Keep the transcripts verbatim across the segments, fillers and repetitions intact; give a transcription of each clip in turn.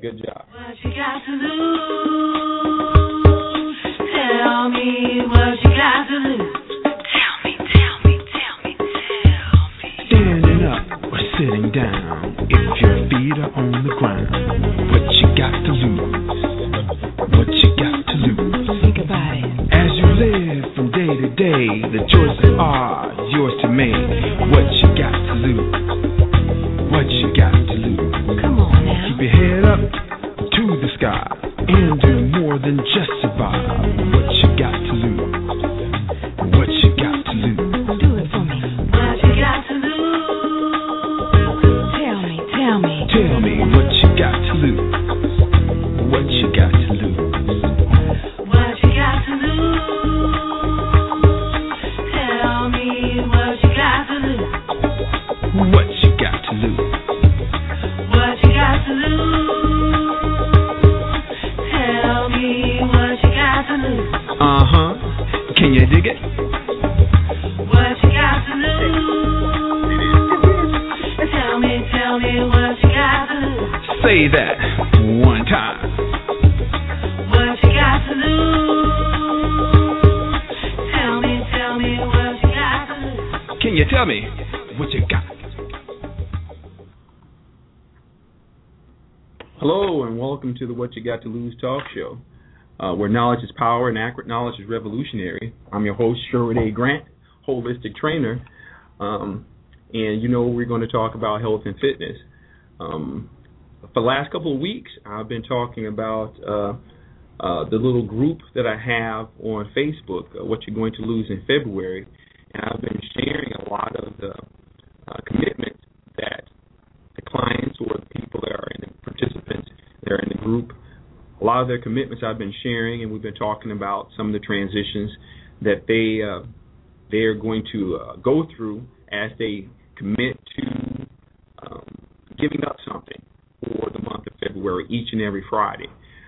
Good job. What you got to lose? Tell me what you got to lose. Tell me, tell me, tell me, tell me. Standing up or sitting down, if your feet are on the ground, what you got to lose? What you got to lose? Think about it. As you live from day to day, the choices are yours to make. What you got to lose? What you got to lose? Come on now. Keep your head up to the sky and do more than just survive. What you got to lose? What you got to lose? Do it for me. What you got to lose? Tell me, tell me. Tell me what you got to lose. What you got to lose? What you got to lose? Tell me what you got to lose. What you got to lose? What you got to lose? Tell me what you got to lose. Uh-huh. Can you dig it? What you got to lose? Tell me, tell me what you got to lose. Say that one time. What you got to lose? Tell me, tell me what you got to lose. Can you tell me what you got? Hello, and welcome to the What You Got to Lose talk show, uh, where knowledge is power and accurate knowledge is revolutionary. I'm your host, Sherwood A. Grant, holistic trainer, um, and you know we're going to talk about health and fitness. Um, for the last couple of weeks, I've been talking about uh, uh, the little group that I have on Facebook, uh, What You're Going to Lose in February, and I've been sharing a lot of the uh, commitments that the clients or the people that are in the participants that are in the group, a lot of their commitments I've been sharing, and we've been talking about some of the transitions that they uh, they are going to uh, go through as they commit to um, giving up something for the month of February each and every Friday.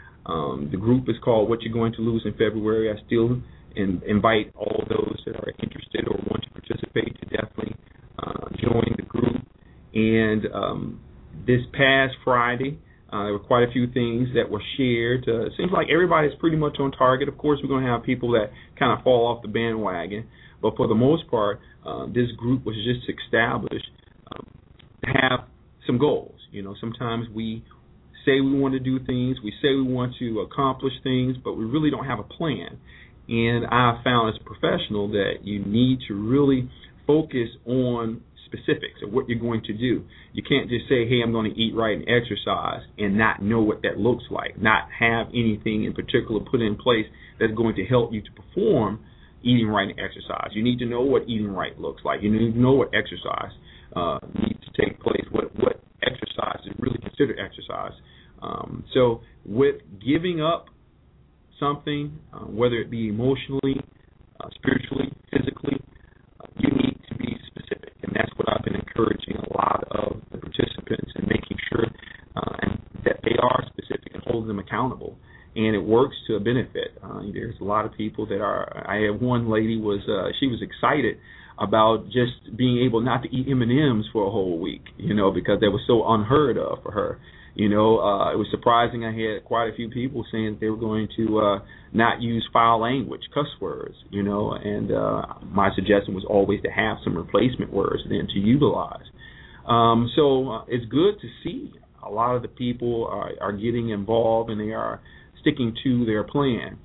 Um, the group is called What You're Going to Lose in February. I still in, invite all those that are interested or want to participate to definitely uh, join the group. And um, this past Friday, uh, there were quite a few things that were shared. Uh, it seems like everybody's pretty much on target. Of course, we're going to have people that kind of fall off the bandwagon. But for the most part, uh, this group was just established um, to have some goals. You know, sometimes we say we want to do things, we say we want to accomplish things, but we really don't have a plan. And I found as a professional that you need to really focus on specifics of what you're going to do. You can't just say, hey, I'm going to eat right and exercise and not know what that looks like, not have anything in particular put in place that's going to help you to perform eating right and exercise. You need to know what eating right looks like. You need to know what exercise uh, needs to take place, what, what exercise is really considered exercise. Um, so with giving up something, uh, whether it be emotionally, uh, spiritually, physically, uh, you need to be specific. And that's what I've been encouraging a lot of the participants and making sure uh, and that they are specific and holding them accountable. And it works to a benefit. Uh, there's a lot of people that are. I had one lady was uh, she was excited about just being able not to eat M and M's for a whole week, you know, because that was so unheard of for her. You know, uh, it was surprising. I had quite a few people saying that they were going to uh, not use foul language, cuss words, you know, and uh, my suggestion was always to have some replacement words then to utilize. Um, so uh, it's good to see a lot of the people are, are getting involved and they are sticking to their plan.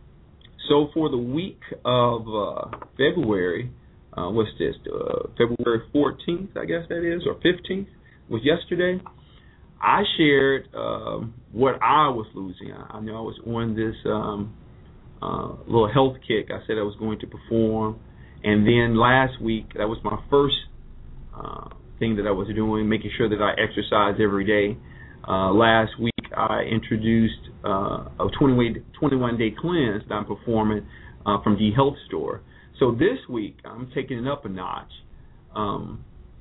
So for the week of uh, February, uh, what's this, uh, February fourteenth, I guess that is, or fifteenth, was yesterday, I shared um, what I was losing. I, I know I was on this um, uh, little health kick. I said I was going to perform. And then last week, that was my first uh, thing that I was doing, making sure that I exercise every day. Uh, last week, I introduced uh, a twenty-one day cleanse that I'm performing uh, from the Health Store. So this week, I'm taking it up a notch. Um,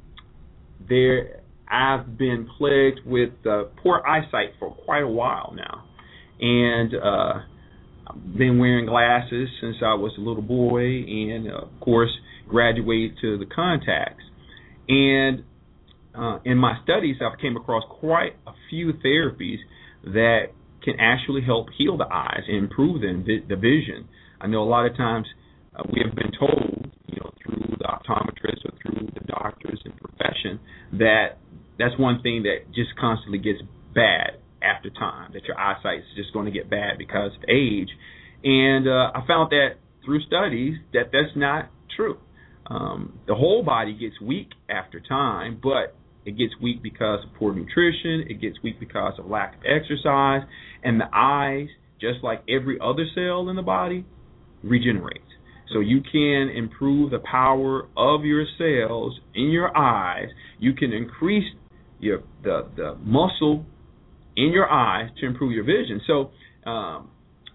there, I've been plagued with uh, poor eyesight for quite a while now, and uh, I've been wearing glasses since I was a little boy, and uh, of course, graduated to the contacts. And Uh, in my studies, I've came across quite a few therapies that can actually help heal the eyes and improve the, the vision. I know a lot of times uh, we have been told, you know, through the optometrists or through the doctors and profession that that's one thing that just constantly gets bad after time, that your eyesight is just going to get bad because of age. And uh, I found that through studies that that's not true. Um, the whole body gets weak after time, but it gets weak because of poor nutrition. It gets weak because of lack of exercise. And the eyes, just like every other cell in the body, regenerates. So you can improve the power of your cells in your eyes. You can increase your the, the muscle in your eyes to improve your vision. So um,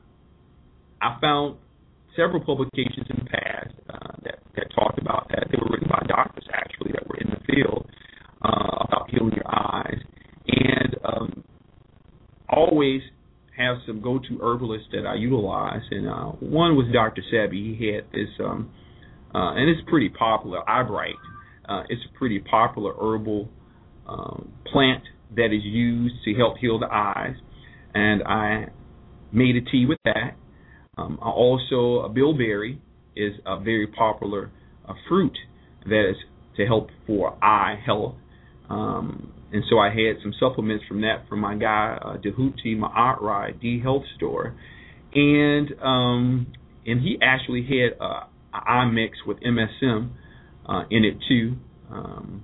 I found several publications in the past uh, that, that talked about that. They were written by doctors, actually, that were in the field uh, about healing your eyes. And um, always have some go-to herbalists that I utilize. And uh, one was Doctor Sebi. He had this, um, uh, and it's pretty popular, Eyebright. Uh, it's a pretty popular herbal um, plant that is used to help heal the eyes. And I made a tea with that. Um, also, a bilberry is a very popular uh, fruit that is to help for eye health. Um, and so I had some supplements from that from my guy, uh, Dehuti Ma'atrai, D Health Store. And um, and he actually had uh, an eye mix with M S M uh, in it too. Um,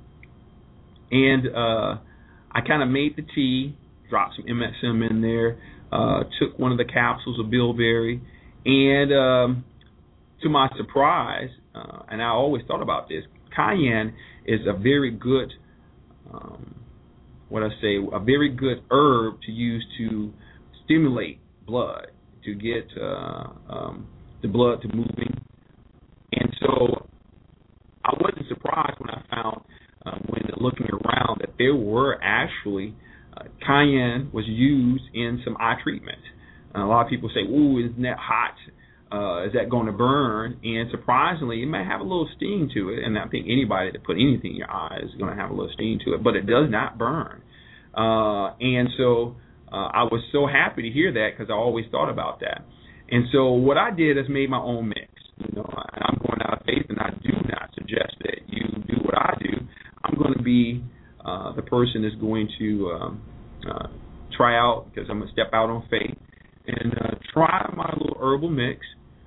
and uh, I kind of made the tea, dropped some M S M in there, uh, took one of the capsules of bilberry, and um, to my surprise, uh, and I always thought about this, cayenne is a very good, um, what I say, a very good herb to use to stimulate blood, to get uh, um, the blood to moving. And so I wasn't surprised when I found, uh, when looking around, that there were actually, uh, cayenne was used in some eye treatment. And a lot of people say, ooh, isn't that hot? Uh, is that going to burn? And surprisingly, it may have a little sting to it. And I think anybody that put anything in your eye is going to have a little sting to it, but it does not burn. Uh, and so uh, I was so happy to hear that, because I always thought about that. And so what I did is made my own mix. You know, and I'm going out of faith, and I do not suggest that you do what I do. I'm going to be uh, the person that's going to um, uh, try out, because I'm going to step out on faith and uh, try my little herbal mix,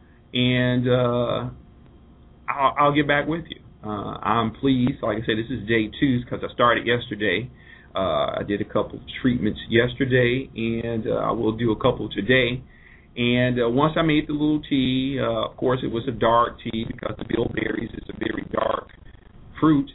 and uh, I'll, I'll get back with you. Uh, I'm pleased. Like I said, this is day two, because I started yesterday. Uh, I did a couple of treatments yesterday, and uh, I will do a couple today. And uh, once I made the little tea, uh, of course it was a dark tea, because the bilberries is a very dark fruit,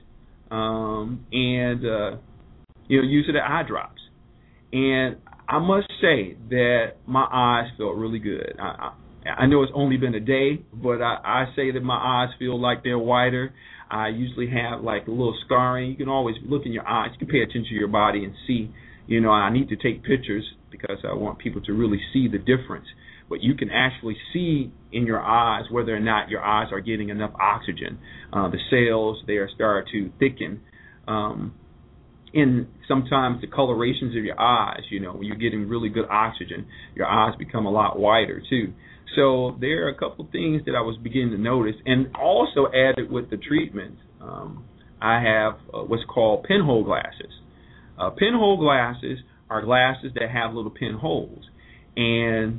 um, and uh, you know, use it at eye drops. And I must say that my eyes felt really good. I, I, I know it's only been a day, but I, I say that my eyes feel like they're whiter. I usually have like a little scarring. You can always look in your eyes. You can pay attention to your body and see. You know, I need to take pictures because I want people to really see the difference. But you can actually see in your eyes whether or not your eyes are getting enough oxygen. Uh, the cells, they are starting to thicken. Um, and sometimes the colorations of your eyes, you know, when you're getting really good oxygen, your eyes become a lot whiter too. So there are a couple things that I was beginning to notice. And also added with the treatment, um, I have uh, what's called pinhole glasses. Uh, pinhole glasses are glasses that have little pinholes. And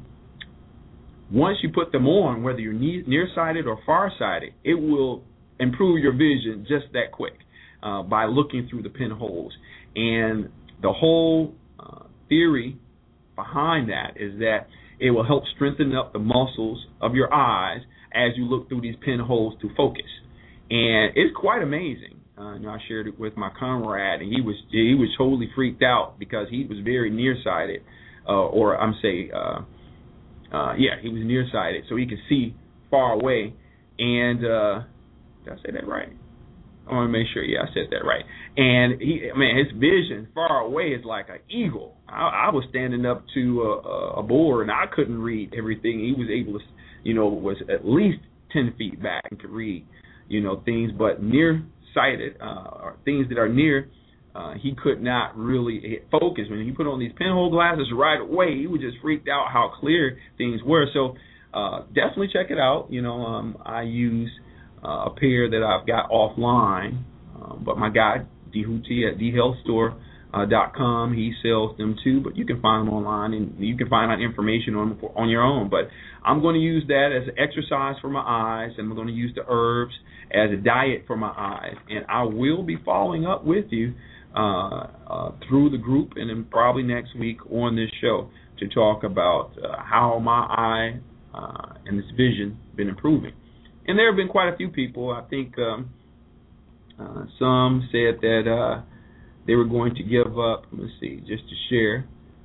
once you put them on, whether you're nearsighted or farsighted, it will improve your vision just that quick uh, by looking through the pinholes. And the whole uh, theory behind that is that it will help strengthen up the muscles of your eyes as you look through these pinholes to focus. And it's quite amazing. Uh, you know, I shared it with my comrade, and he was he was totally freaked out because he was very nearsighted, uh, or I'm saying, uh, uh, yeah, he was nearsighted, so he could see far away. And uh, did I say that right? I want to make sure. Yeah, I said that right. And he, man, his vision far away is like an eagle. I, I was standing up to a, a board, and I couldn't read everything. He was able to, you know, was at least ten feet back and could read, you know, things. But nearsighted, uh, or things that are near uh, he could not really focus. When he put on these pinhole glasses right away, he was just freaked out how clear things were. So uh, definitely check it out. You know, um, I use uh, a pair that I've got offline, uh, but my guy, D Hootie at d health store dot com, he sells them too, but you can find them online, and you can find out information on them for, on your own. But I'm going to use that as an exercise for my eyes, and I'm going to use the herbs as a diet for my eyes. And I will be following up with you uh, uh, through the group, and then probably next week on this show to talk about uh, how my eye uh, and this vision been improving. And there have been quite a few people. I think um, uh, some said that uh, they were going to give up, let's see, just to share.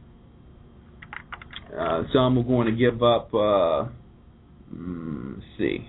Uh, some were going to give up, uh, mm, let's see.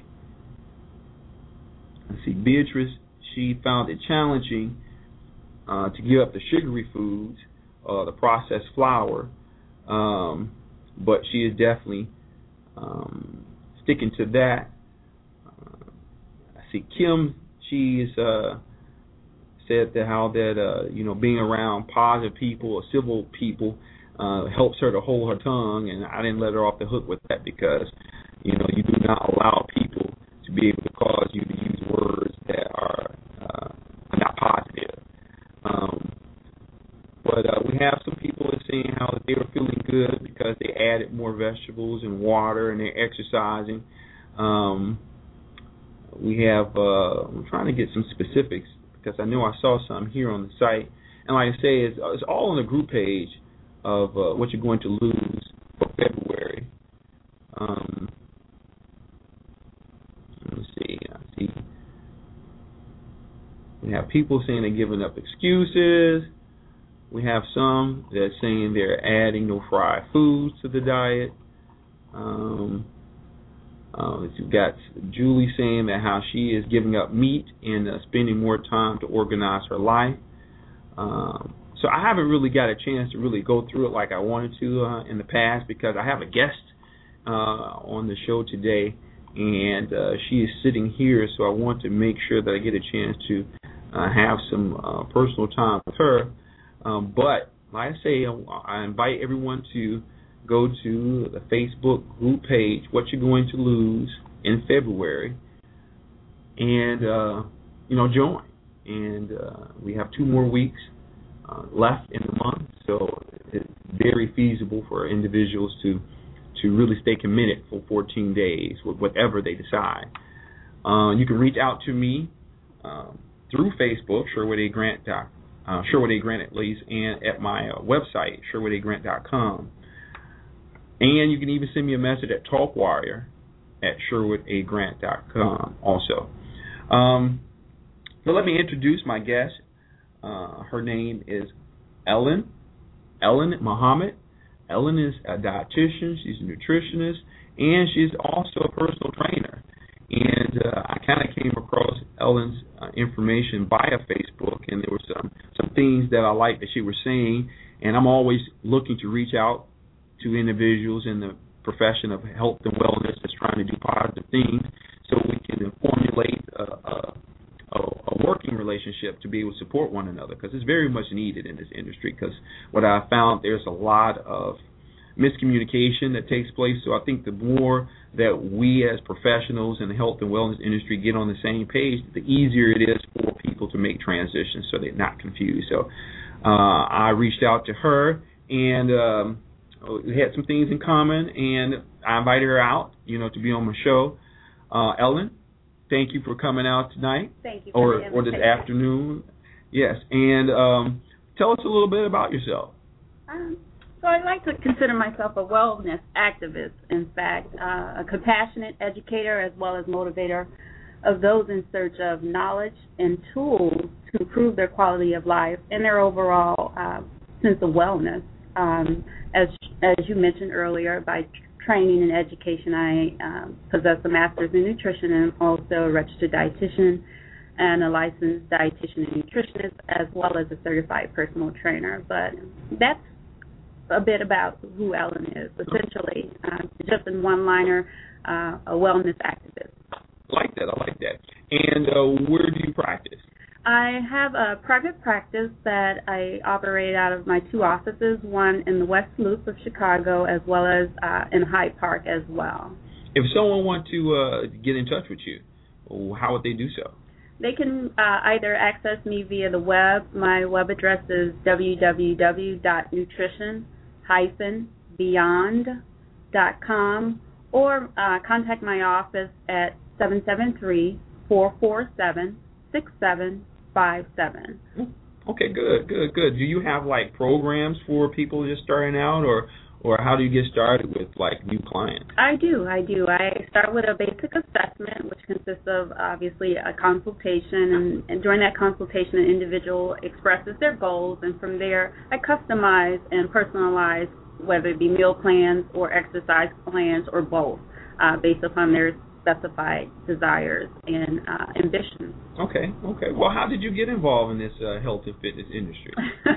Let's see, Beatrice, she found it challenging uh, to give up the sugary foods, uh, the processed flour, um, but she is definitely um, sticking to that. Uh, I see Kim, she is... Uh, said that how that uh, you know, being around positive people or civil people uh, helps her to hold her tongue, and I didn't let her off the hook with that because you know you do not allow people to be able to cause you to use words that are uh, not positive. Um, but uh, we have some people that are saying how they were feeling good because they added more vegetables and water and they're exercising. Um, we have uh, I'm trying to get some specifics, because I know I saw some here on the site. And like I say, it's, it's all on the group page of uh, what you're going to lose for February. Um, let me see. I see. We have people saying they're giving up excuses. We have some that are saying they're adding no fried foods to the diet. Um, Uh, you've got Julie saying that how she is giving up meat and uh, spending more time to organize her life. Um, so I haven't really got a chance to really go through it like I wanted to uh, in the past because I have a guest uh, on the show today, and uh, she is sitting here, so I want to make sure that I get a chance to uh, have some uh, personal time with her. Um, but like I say, I, I invite everyone to go to the Facebook group page, What You're Going to Lose in February, and, uh, you know, join. And uh, we have two more weeks uh, left in the month, so it's very feasible for individuals to to really stay committed for fourteen days with whatever they decide. Uh, you can reach out to me um, through Facebook, Sherwood A. Grant, uh, Sherwood A. Grant at least, and at my uh, website, Sherwood A Grant dot com. And you can even send me a message at Talkwire at Sherwood A Grant dot com also. Um, so let me introduce my guest. Uh, her name is Ellen, Ellen Muhammad. Ellen is a dietitian, she's a nutritionist, and she's also a personal trainer. And uh, I kind of came across Ellen's uh, information via Facebook, and there were some, some things that I liked that she was saying, and I'm always looking to reach out to individuals in the profession of health and wellness that's trying to do positive things so we can formulate a, a, a working relationship to be able to support one another, because it's very much needed in this industry, because what I found, there's a lot of miscommunication that takes place. So I think the more that we as professionals in the health and wellness industry get on the same page, the easier it is for people to make transitions so they're not confused. So uh, I reached out to her, and um, we had some things in common, and I invited her out, you know, to be on my show. Uh, Ellen, thank you for coming out tonight. Thank you for or, or this afternoon. Yes, and um, tell us a little bit about yourself. Um, so I like to consider myself a wellness activist, in fact, uh, a compassionate educator as well as motivator of those in search of knowledge and tools to improve their quality of life and their overall uh, sense of wellness. Um, as as you mentioned earlier, by training and education, I um, possess a master's in nutrition and also a registered dietitian and a licensed dietitian and nutritionist, as well as a certified personal trainer. But that's a bit about who Ellen is, essentially, uh, just in one liner, uh, a wellness activist. I like that. I like that. And uh, where do you practice? I have a private practice that I operate out of my two offices, one in the West Loop of Chicago as well as uh, in Hyde Park as well. If someone wants to uh, get in touch with you, how would they do so? They can uh, either access me via the web. My web address is w w w dot nutrition dash beyond dot com, or uh, contact my office at seven seven three, four four seven, six seven five seven. Okay, good, good, good. Do you have like programs for people just starting out, or or how do you get started with like new clients? I do, I do. I start with a basic assessment, which consists of obviously a consultation, and, and during that consultation, an individual expresses their goals, and from there, I customize and personalize, whether it be meal plans or exercise plans or both, uh, based upon their specified desires and uh, ambitions. Okay, okay. Well, how did you get involved in this uh, health and fitness industry?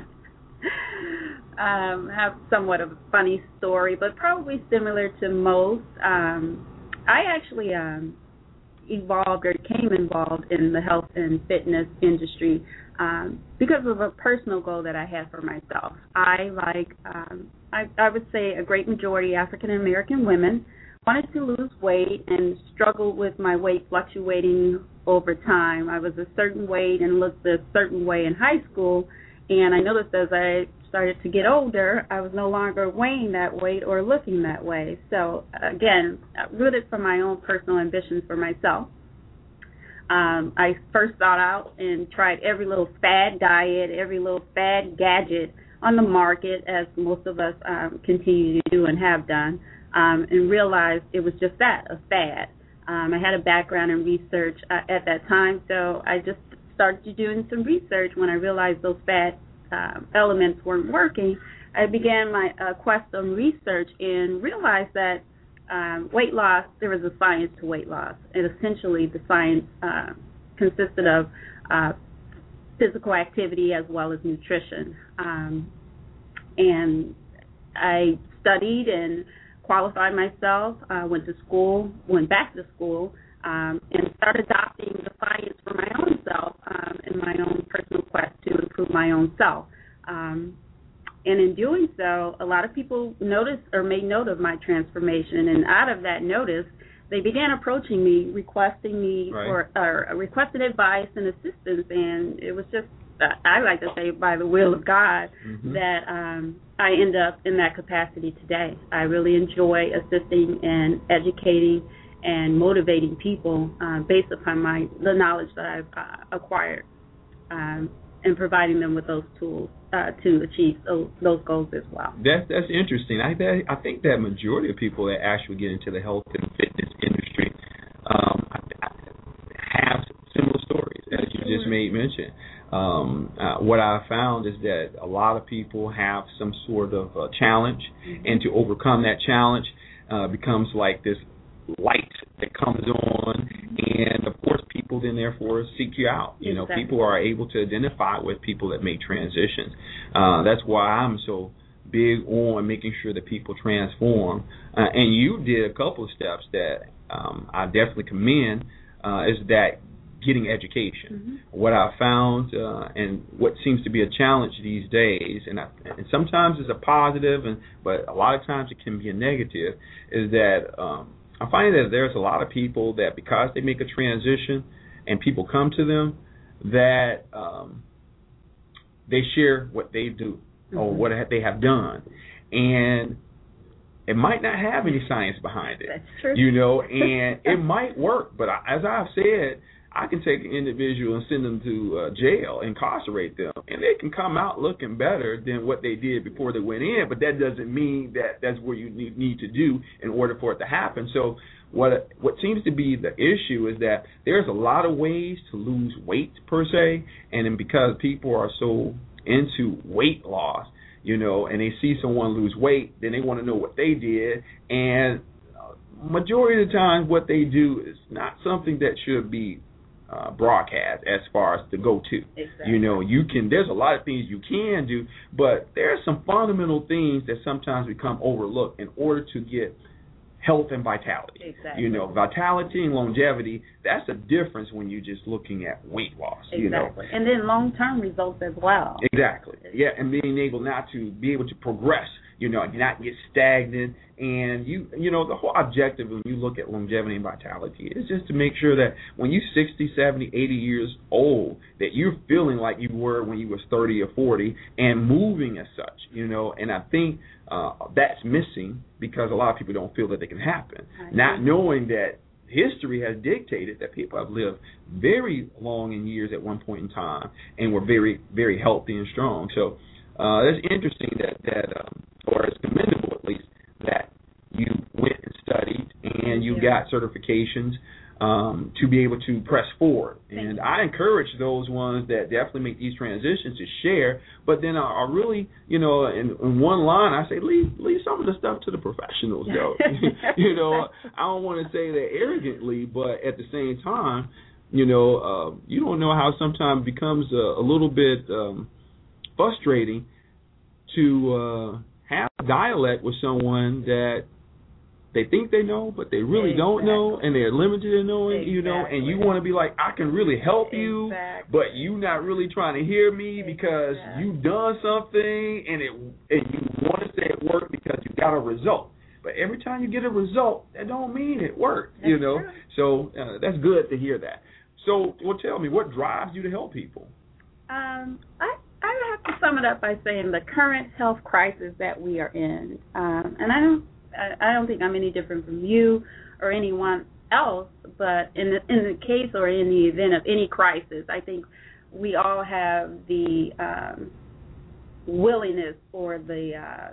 um, have somewhat of a funny story, but probably similar to most. Um, I actually um, evolved or became involved in the health and fitness industry um, because of a personal goal that I had for myself. I, like, um, I, I would say a great majority African American women, wanted to lose weight and struggled with my weight fluctuating over time. I was a certain weight and looked a certain way in high school, and I noticed as I started to get older, I was no longer weighing that weight or looking that way. So, again, rooted from my own personal ambitions for myself. Um, I first thought out and tried every little fad diet, every little fad gadget on the market, as most of us um, continue to do and have done. Um, and realized it was just that, a fad. Um, I had a background in research uh, at that time, so I just started doing some research. When I realized those fad uh, elements weren't working, I began my uh, quest on research and realized that um, weight loss, there was a science to weight loss. And essentially the science uh, consisted of uh, physical activity as well as nutrition. Um, and I studied and qualified myself, uh, went to school, went back to school, um, and started adopting the science for my own self um, in my own personal quest to improve my own self. Um, and in doing so, a lot of people noticed or made note of my transformation, and out of that notice, they began approaching me, requesting me right. for or requested advice and assistance, and it was just, uh, I like to say, by the will of God, mm-hmm. that um, I end up in that capacity today. I really enjoy assisting and educating and motivating people uh, based upon my the knowledge that I've uh, acquired, um, and providing them with those tools uh, to achieve those, those goals as well. That's that's interesting. I that, I think that majority of people that actually get into the health and fitness industry um, have similar stories, as you just made mention. Um, uh, what I found is that a lot of people have some sort of uh, challenge, mm-hmm. and to overcome that challenge uh, becomes like this light that comes on, and of course people then therefore seek you out. You exactly. know, people are able to identify with people that make transitions. Uh, that's why I'm so big on making sure that people transform. Uh, and you did a couple of steps that um, I definitely commend, uh, is that getting education. Mm-hmm. What I found, uh, and what seems to be a challenge these days, and, I, and sometimes it's a positive, and but a lot of times it can be a negative, is that um, I'm finding that there's a lot of people that because they make a transition and people come to them, that um, they share what they do, mm-hmm. or what they have done. And it might not have any science behind it. That's true. You know, and it might work, but as I've said, I can take an individual and send them to uh, jail, incarcerate them, and they can come out looking better than what they did before they went in, but that doesn't mean that that's what you need, need to do in order for it to happen. So what what seems to be the issue is that there's a lot of ways to lose weight, per se, and then because people are so into weight loss, you know, and they see someone lose weight, then they want to know what they did, and majority of the time what they do is not something that should be Uh, broadcast as far as to go to. Exactly. You know, you can, there's a lot of things you can do, but there are some fundamental things that sometimes become overlooked in order to get health and vitality. Exactly. You know, vitality and longevity, that's a difference when you're just looking at weight loss. Exactly. You know? And then long-term results as well. Exactly. Yeah, and being able not to be able to progress, you know, and not get stagnant. And, you you know, the whole objective when you look at longevity and vitality is just to make sure that when you're sixty, seventy, eighty years old, that you're feeling like you were when you was thirty or forty and moving as such, you know. And I think uh, that's missing because a lot of people don't feel that it can happen, not knowing that history has dictated that people have lived very long in years at one point in time and were very, very healthy and strong. So uh, it's interesting that, that um, or it's commendable at least, that you went and studied and you yeah. got certifications um, to be able to press forward. And I encourage those ones that definitely make these transitions to share, but then I, I really, you know, in, in one line, I say leave leave some of the stuff to the professionals, though. You know, I don't want to say that arrogantly, but at the same time, you know, uh, you don't know how sometimes it becomes a, a little bit um, frustrating to uh, have a dialect with someone that they think they know, but they really exactly. don't know, and they're limited in knowing, exactly. you know, and you want to be like, I can really help you, exactly. but you not really trying to hear me because exactly. you've done something, and it and you want to say it worked because you got a result. But every time you get a result, that don't mean it worked, that's you know. True. So uh, that's good to hear that. So, well, tell me, what drives you to help people? Um, I I have to sum it up by saying the current health crisis that we are in, um, and I don't. I don't think I'm any different from you or anyone else, but in the, in the case or in the event of any crisis, I think we all have the um, willingness or the uh,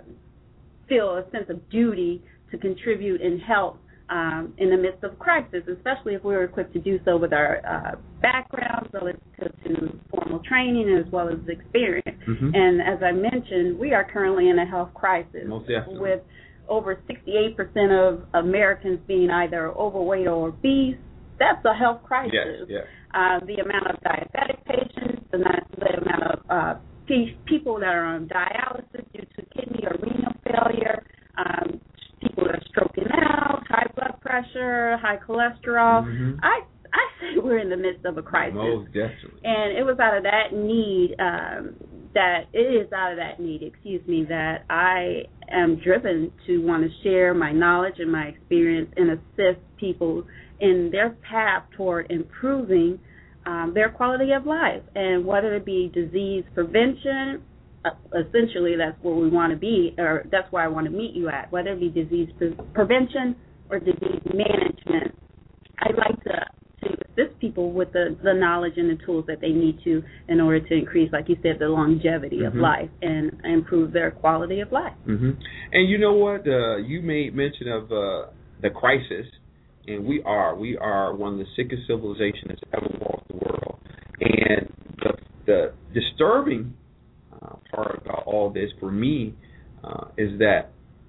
feel a sense of duty to contribute and help um, in the midst of crisis, especially if we're equipped to do so with our uh, backgrounds relative to formal training as well as experience. Mm-hmm. And as I mentioned, we are currently in a health crisis. Most definitely. With over sixty-eight percent of Americans being either overweight or obese. That's a health crisis. Yes, yes. Uh, the amount of diabetic patients, the, the amount of uh, pe- people that are on dialysis due to kidney or renal failure, um, people that are stroking out, high blood pressure, high cholesterol. Mm-hmm. I I say we're in the midst of a crisis. Most definitely. And it was out of that need, um, that it is out of that need, excuse me, that I am driven to want to share my knowledge and my experience and assist people in their path toward improving um, their quality of life. And whether it be disease prevention, uh, essentially that's where we want to be, or that's where I want to meet you at, whether it be disease pre- prevention or disease management. I'd like to to assist people with the, the knowledge and the tools that they need to in order to increase, like you said, the longevity mm-hmm. of life and improve their quality of life. Mm-hmm. And you know what? Uh, you made mention of uh, the crisis, and we are. We are one of the sickest civilizations that's ever walked the world. And the, the disturbing uh, part about all this for me uh, is that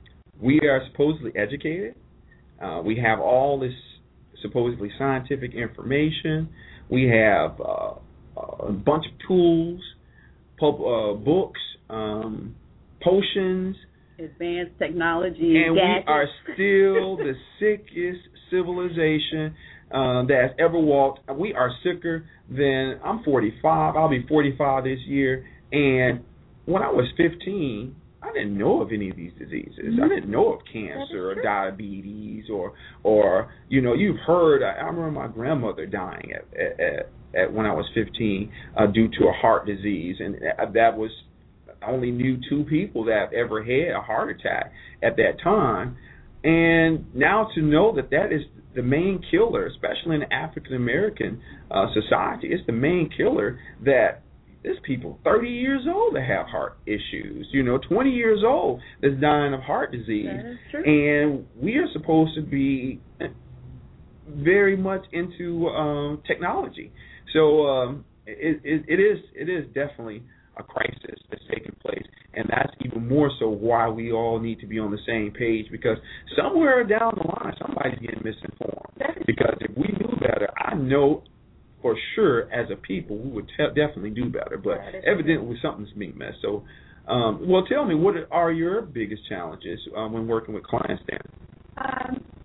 we are supposedly educated. Uh, we have all this supposedly scientific information. We have uh, a bunch of tools, pub, uh, books, um, potions, advanced technology, and gadgets. We are still the sickest civilization uh, that has ever walked. We are sicker than, I'm forty-five. I'll be forty-five this year. And when I was fifteen, I didn't know of any of these diseases. Mm-hmm. I didn't know of cancer or diabetes or, or you know, you've heard. I, I remember my grandmother dying at, at, at, at when I was fifteen uh, due to a heart disease, and that was I only knew two people that have ever had a heart attack at that time. And now to know that that is the main killer, especially in the African American uh, society, it's the main killer that. There's people thirty years old that have heart issues, you know, twenty years old that's dying of heart disease. That is true. And we are supposed to be very much into um, technology. So um, it, it, it is it is definitely a crisis that's taking place. And that's even more so why we all need to be on the same page, because somewhere down the line, somebody's getting misinformed. Because if we knew better, I know for sure, as a people, we would te- definitely do better. But evidently, something's being missed. So, um, well, tell me, what are your biggest challenges um, when working with clients then? Um,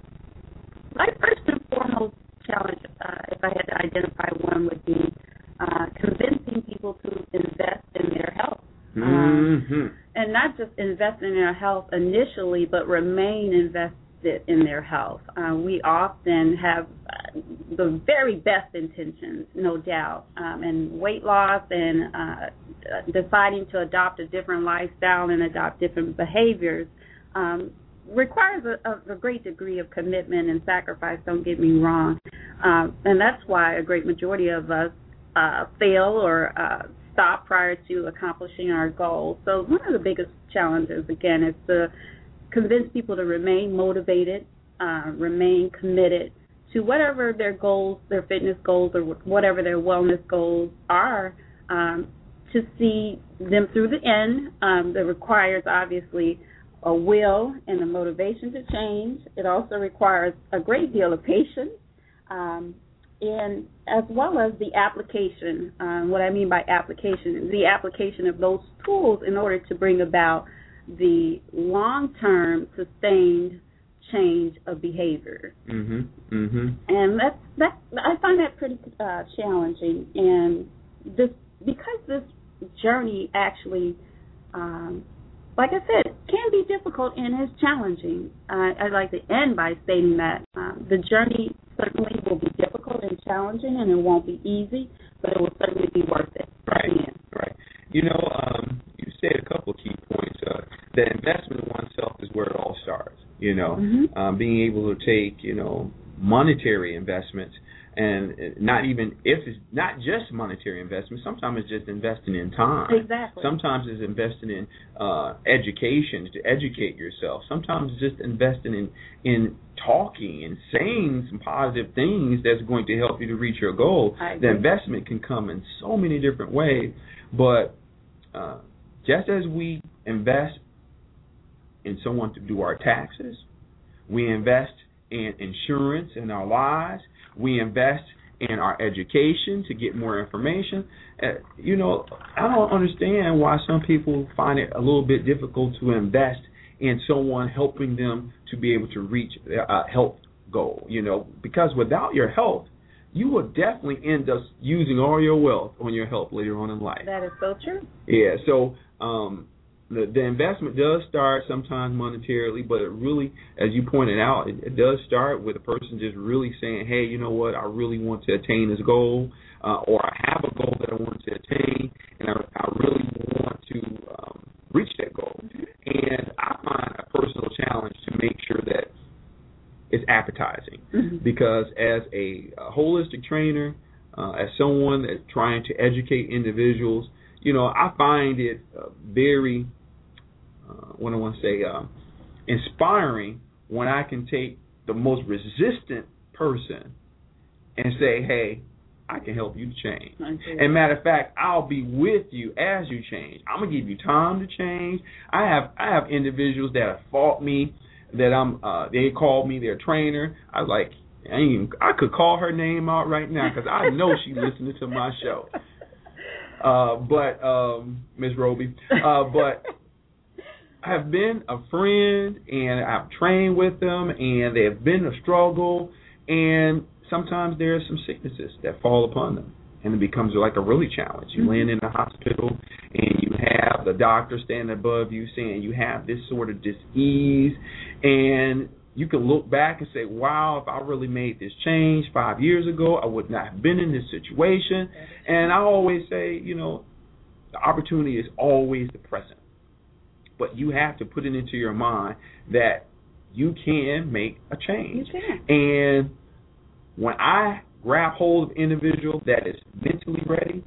invest in their health initially, but remain invested in their health. Uh, we often have uh, the very best intentions, no doubt, um, and weight loss and uh, deciding to adopt a different lifestyle and adopt different behaviors um, requires a, a great degree of commitment and sacrifice, don't get me wrong. Um, and that's why a great majority of us uh, fail or uh, stop prior to accomplishing our goals. So one of the biggest challenges, again, is to convince people to remain motivated, uh, remain committed to whatever their goals, their fitness goals, or whatever their wellness goals are, um, to see them through the end. Um, that requires, obviously, a will and a motivation to change. It also requires a great deal of patience, um, and as well as the application. Um, what I mean by application is the application of those tools in order to bring about the long-term sustained change of behavior. Mhm. Mhm. And that's that. I find that pretty uh, challenging. And this because this journey actually, um, like I said, can be difficult and is challenging. Uh, I'd like to end by stating that um, the journey certainly will be difficult and challenging, and it won't be easy, but it will certainly be worth it. Right. Right. You know, um, you said a couple of key points. Uh, that investment in oneself is where it all starts. You know, mm-hmm. um, being able to take, you know, monetary investments, and not even if it's not just monetary investment. Sometimes it's just investing in time. Exactly. Sometimes it's investing in uh, education to educate yourself. Sometimes it's just investing in in talking and saying some positive things that's going to help you to reach your goal. The investment can come in so many different ways, but uh, just as we invest in someone to do our taxes, we invest in insurance in our lives, we invest in our education to get more information. Uh, you know, I don't understand why some people find it a little bit difficult to invest in someone helping them to be able to reach a health goal, you know, because without your health, you will definitely end up using all your wealth on your health later on in life. That is so true. Yeah, so um, the, the investment does start sometimes monetarily, but it really, as you pointed out, it, it does start with a person just really saying, hey, you know what, I really want to attain this goal, uh, or I have a goal that I want to attain, and I, I really want to um, reach that goal. And I find a personal challenge to make sure that it's appetizing, mm-hmm. because as a, a holistic trainer, uh, as someone that's trying to educate individuals, you know, I find it uh, very, uh, what I want to say, uh, inspiring when I can take the most resistant person and say, hey, I can help you to change. And matter of fact, I'll be with you as you change. I'm gonna give you time to change. I have I have individuals that have fought me, that I'm uh, they called me their trainer. I was like, I, ain't even, I could call her name out right now because I know she's listening to my show. Uh, but um, Miss Roby, uh, but I've been a friend and I've trained with them, and they have been a struggle, and sometimes there are some sicknesses that fall upon them, and it becomes like a really challenge. You mm-hmm. land in the hospital, and you have the doctor standing above you saying you have this sort of dis-ease, and you can look back and say, wow, if I really made this change five years ago, I would not have been in this situation. And I always say, you know, the opportunity is always the present, but you have to put it into your mind that you can make a change. You can. And when I grab hold of an individual that is mentally ready,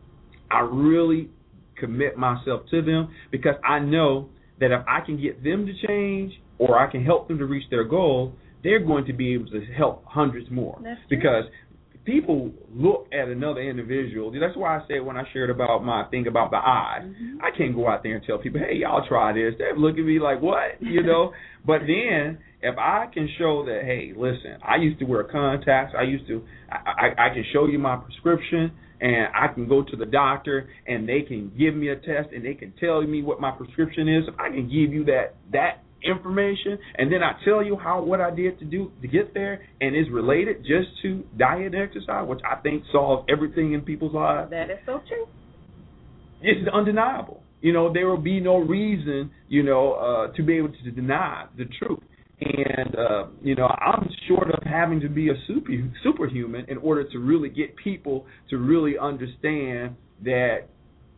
I really commit myself to them, because I know that if I can get them to change, or I can help them to reach their goal, they're going to be able to help hundreds more. That's because people look at another individual. That's why I said when I shared about my thing about the eyes, mm-hmm. I can't go out there and tell people, hey, y'all try this. They look at me like, what? You know? But then if I can show that, hey, listen, I used to wear contacts. I used to, I, I, I can show you my prescription, and I can go to the doctor, and they can give me a test, and they can tell me what my prescription is. If I can give you that that information, and then I tell you how what I did to do to get there, and is related just to diet and exercise, which I think solves everything in people's lives. That is so true. It's undeniable. you know, there will be no reason, you know, uh, to be able to deny the truth. And, uh, you know, I'm short of having to be a super, superhuman in order to really get people to really understand that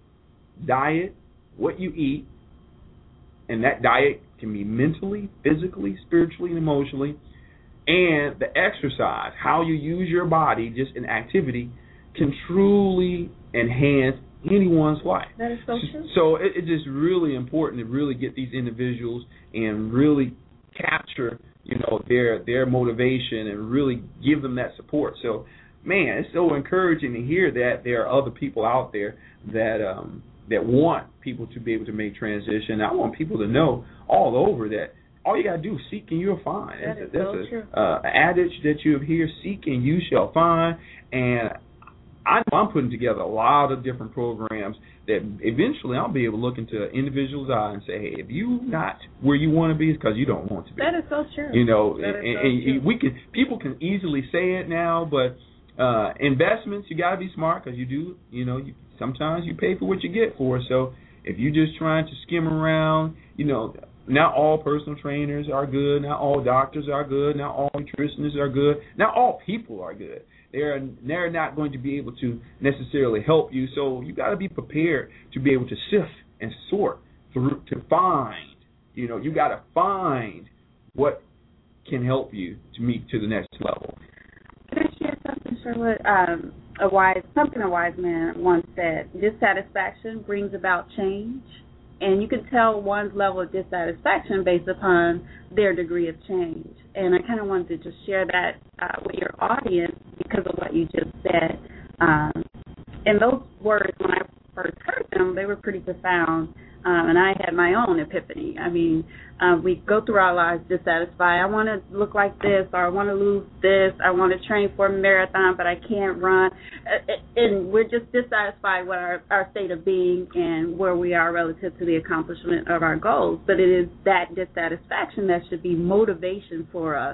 diet, what you eat, and that diet can be mentally, physically, spiritually, and emotionally, and the exercise, how you use your body just in activity, can truly enhance anyone's life. That is so true. So it, it's just really important to really get these individuals and really capture, you know, their their motivation and really give them that support. So, man, it's so encouraging to hear that there are other people out there that um, that want people to be able to make transition. I want people to know all over that all you got to do is seek and you'll find. That that's is a, that's so a, true. Uh, adage that you hear, seek and you shall find. And I know I'm putting together a lot of different programs that eventually I'll be able to look into an individual's eye and say, hey, if you not where you want to be, it's because you don't want to be. That is so true. You know, that and, is so and true. we can people can easily say it now, but uh, investments, you got to be smart because you do, you know, you, sometimes you pay for what you get for. So if you're just trying to skim around, you know, not all personal trainers are good, not all doctors are good, not all nutritionists are good, not all people are good. They're they're not going to be able to necessarily help you, so you got to be prepared to be able to sift and sort through to find. You know, you got to find what can help you to meet to the next level. Can I share something, Sherwood? Um, a wise something a wise man once said: dissatisfaction brings about change, and you can tell one's level of dissatisfaction based upon their degree of change. And I kind of wanted to just share that uh, with your audience because of what you just said. Um, and those words, when I first heard them, they were pretty profound. Um, and I had my own epiphany. I mean, uh, we go through our lives dissatisfied. I want to look like this, or I want to lose this. I want to train for a marathon, but I can't run. Uh, and we're just dissatisfied with our, our state of being and where we are relative to the accomplishment of our goals. But it is that dissatisfaction that should be motivation for us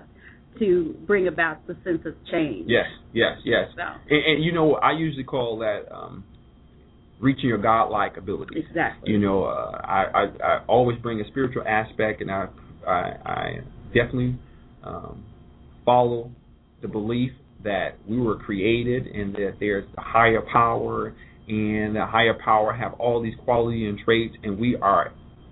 to bring about the sense of change. Yes, yes, yes. So. And, and, you know, I usually call that um, reaching your godlike abilities. Exactly. You know, uh, I, I I always bring a spiritual aspect, and I I, I definitely um, follow the belief that we were created and that there's a higher power, and the higher power have all these qualities and traits, and we are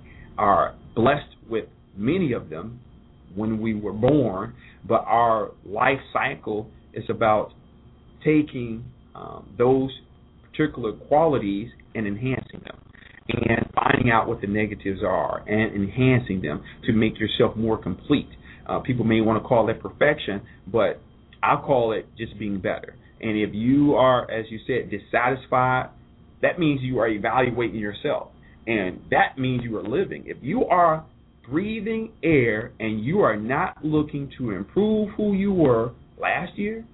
are blessed with many of them when we were born, but our life cycle is about taking um, those particular qualities and enhancing them and finding out what the negatives are and enhancing them to make yourself more complete. Uh, people may want to call that perfection, but I call it just being better. And if you are, as you said, dissatisfied, that means you are evaluating yourself, and that means you are living. If you are breathing air and you are not looking to improve who you were last year,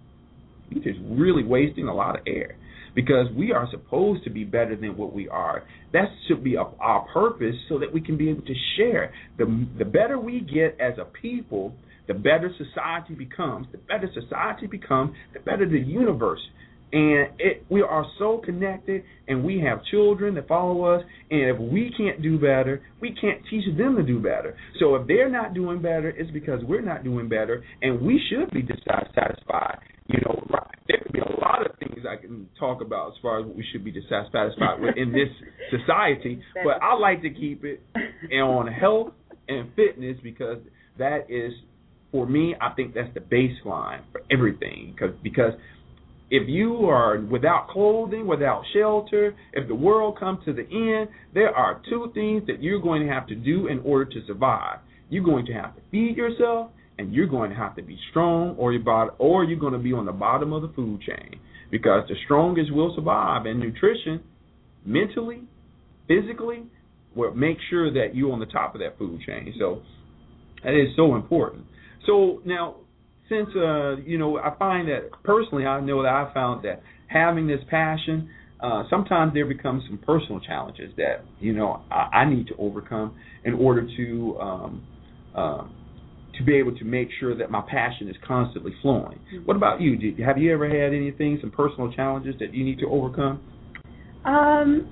you're just really wasting a lot of air. Because we are supposed to be better than what we are. That should be our purpose so that we can be able to share. The, the better we get as a people, the better society becomes. The better society becomes, the better the universe. And it, we are so connected, and we have children that follow us, and if we can't do better, we can't teach them to do better. So if they're not doing better, it's because we're not doing better, and we should be dissatisfied. You know, there could be a lot of things I can talk about as far as what we should be dissatisfied with in this society, but I like to keep it on health and fitness because that is, for me, I think that's the baseline for everything. Because because if you are without clothing, without shelter, if the world comes to the end, there are two things that you're going to have to do in order to survive. You're going to have to feed yourself, and you're going to have to be strong, or you're, about, or you're going to be on the bottom of the food chain, because the strongest will survive. And nutrition, mentally, physically, will make sure that you're on the top of that food chain. So that is so important. So now, since, uh, you know, I find that personally, I know that I found that having this passion, uh, sometimes there becomes some personal challenges that, you know, I, I need to overcome in order to um, uh, to be able to make sure that my passion is constantly flowing. Mm-hmm. What about you? Did, have you ever had anything, some personal challenges that you need to overcome? Um,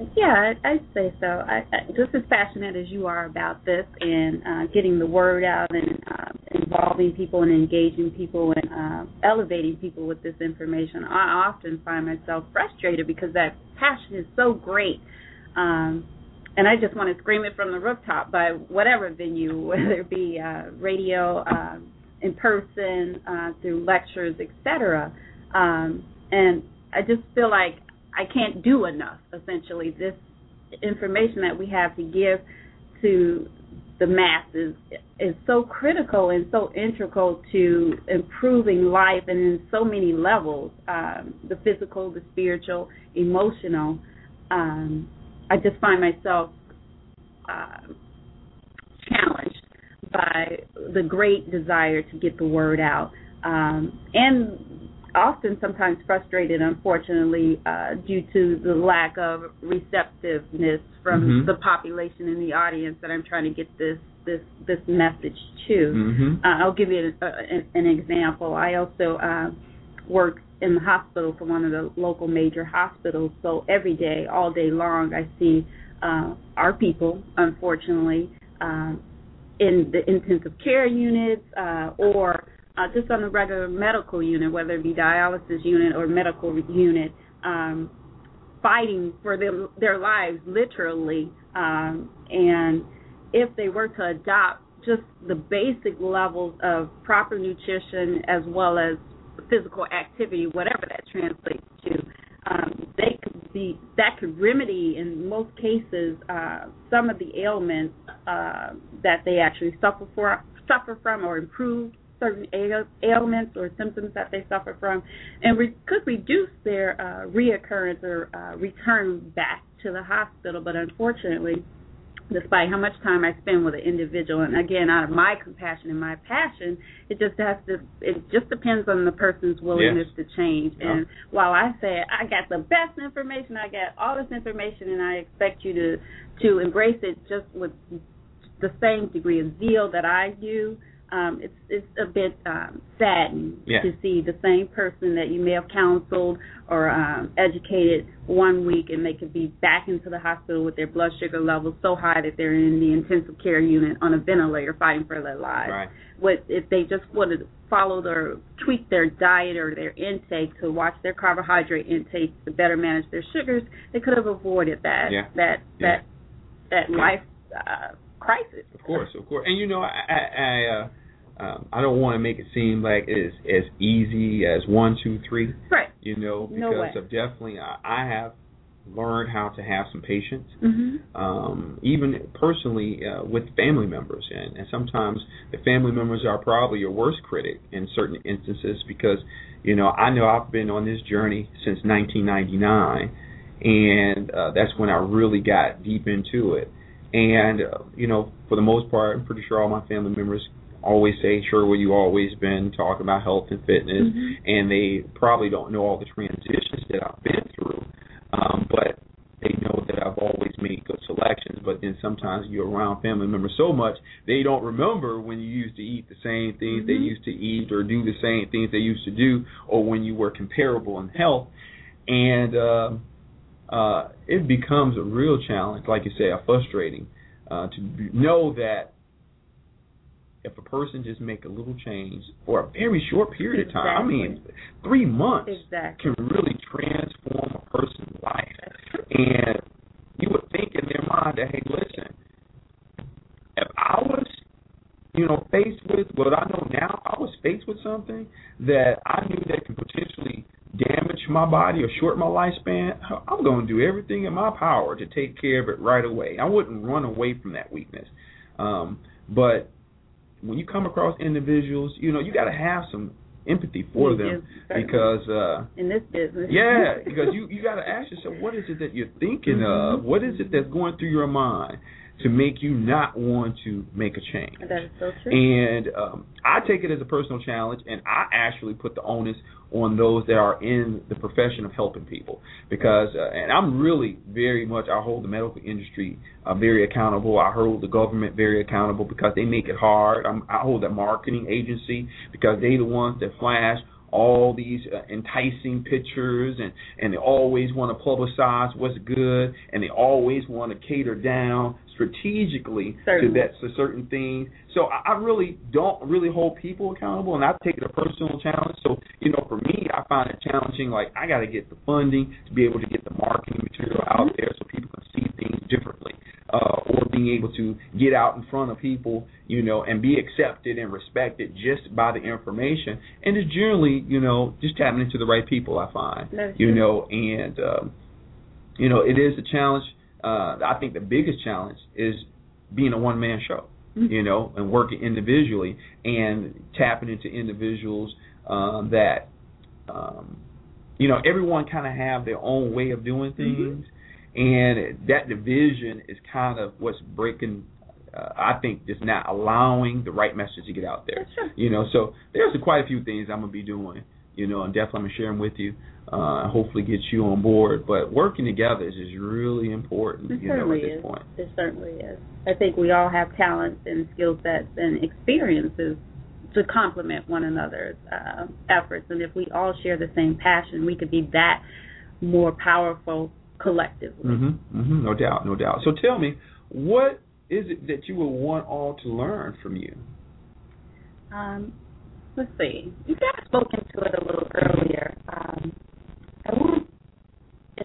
Yeah, I- I'd say so. I, I, just as passionate as you are about this and uh, getting the word out and uh, involving people and engaging people and uh, elevating people with this information, I often find myself frustrated because that passion is so great. Um, and I just want to scream it from the rooftop by whatever venue, whether it be uh, radio, uh, in person, uh, through lectures, et cetera. Um, and I just feel like I can't do enough, essentially. This information that we have to give to the masses is so critical and so integral to improving life and in so many levels, um, the physical, the spiritual, emotional. Um, I just find myself uh, challenged by the great desire to get the word out, um, and often sometimes frustrated, unfortunately, uh, due to the lack of receptiveness from mm-hmm. the population in the audience that I'm trying to get this this this message to. Mm-hmm. Uh, I'll give you a, a, an example. I also uh, work in the hospital for one of the local major hospitals, so every day, all day long, I see uh, our people, unfortunately, uh, in the intensive care units uh, or Uh, just on a regular medical unit, whether it be dialysis unit or medical unit, um, fighting for them, their lives, literally. Um, and if they were to adopt just the basic levels of proper nutrition as well as physical activity, whatever that translates to, um, they could be that could remedy in most cases uh, some of the ailments uh, that they actually suffer for, suffer from or improve certain ailments or symptoms that they suffer from, and we could reduce their uh, reoccurrence or uh, return back to the hospital. But unfortunately, despite how much time I spend with an individual, and again, out of my compassion and my passion, it just has to. It just depends on the person's willingness yes. to change. Yeah. And while I say I got the best information, I got all this information, and I expect you to to embrace it just with the same degree of zeal that I do. Um, it's it's a bit um, saddening yeah. to see the same person that you may have counseled or um, educated one week, and they could be back into the hospital with their blood sugar levels so high that they're in the intensive care unit on a ventilator fighting for their lives. Right. What if they just would have followed or tweaked their diet or their intake to watch their carbohydrate intake to better manage their sugars, they could have avoided that yeah. that yeah. that that life uh, crisis. Of course, of course, and you know I. I, I uh, Um, I don't want to make it seem like it's as easy as one, two, three. Right. You know, because no way. of definitely, I, I have learned how to have some patience, mm-hmm. um, even personally uh, with family members. And, and sometimes the family members are probably your worst critic in certain instances because, you know, I know I've been on this journey since nineteen ninety-nine, and uh, that's when I really got deep into it. And, uh, you know, for the most part, I'm pretty sure all my family members always say, sure, where you always been, talk about health and fitness, mm-hmm. and they probably don't know all the transitions that I've been through, um, but they know that I've always made good selections. But then sometimes you're around family members so much, they don't remember when you used to eat the same things mm-hmm. they used to eat or do the same things they used to do, or when you were comparable in health. And uh, uh, it becomes a real challenge, like you say, a frustrating, uh, to know that if a person just make a little change for a very short period exactly. of time, I mean, three months exactly. can really transform a person's life. And you would think in their mind that, hey, listen, if I was, you know, faced with what I know now, I was faced with something that I knew that could potentially damage my body or shorten my lifespan, I'm going to do everything in my power to take care of it right away. I wouldn't run away from that weakness. Um, but when you come across individuals, you know, you got to have some empathy for yes, them yes, because uh, in this business, yeah, because you you got to ask yourself, what is it that you're thinking mm-hmm. of? What is it that's going through your mind to make you not want to make a change? That is so true. And um, I take it as a personal challenge, and I actually put the onus on those that are in the profession of helping people because, uh, and I'm really very much, I hold the medical industry uh, very accountable. I hold the government very accountable because they make it hard. I'm, I hold that marketing agency because they the ones that flash all these uh, enticing pictures, and, and they always want to publicize what's good, and they always want to cater down strategically Certainly. to that to certain things. So I, I really don't really hold people accountable, and I take it a personal challenge. So, you know, for me, I find it challenging. Like, I got to get the funding to be able to get the marketing material out there so people can see things differently, uh, or being able to get out in front of people, you know, and be accepted and respected just by the information. And it's generally, you know, just tapping into the right people, I find, That's you true. know, and, um, you know, it is a challenge. Uh, I think the biggest challenge is being a one-man show, mm-hmm. you know, and working individually and tapping into individuals uh, that, um, you know, everyone kind of have their own way of doing things, mm-hmm. and that division is kind of what's breaking, uh, I think, just not allowing the right message to get out there. That's true. You know, so there's quite a few things I'm going to be doing, you know, and definitely I'm going to share them with you. Uh, hopefully get you on board, but working together is just really important. It you know, at this is. point. It certainly is. I think we all have talents and skill sets and experiences to complement one another's uh, efforts, and if we all share the same passion, we could be that more powerful collectively. Mm-hmm, mm-hmm, no doubt, no doubt. So tell me, what is it that you would want all to learn from you? Um, let's see. You guys spoke into it a little earlier. Um, I want, if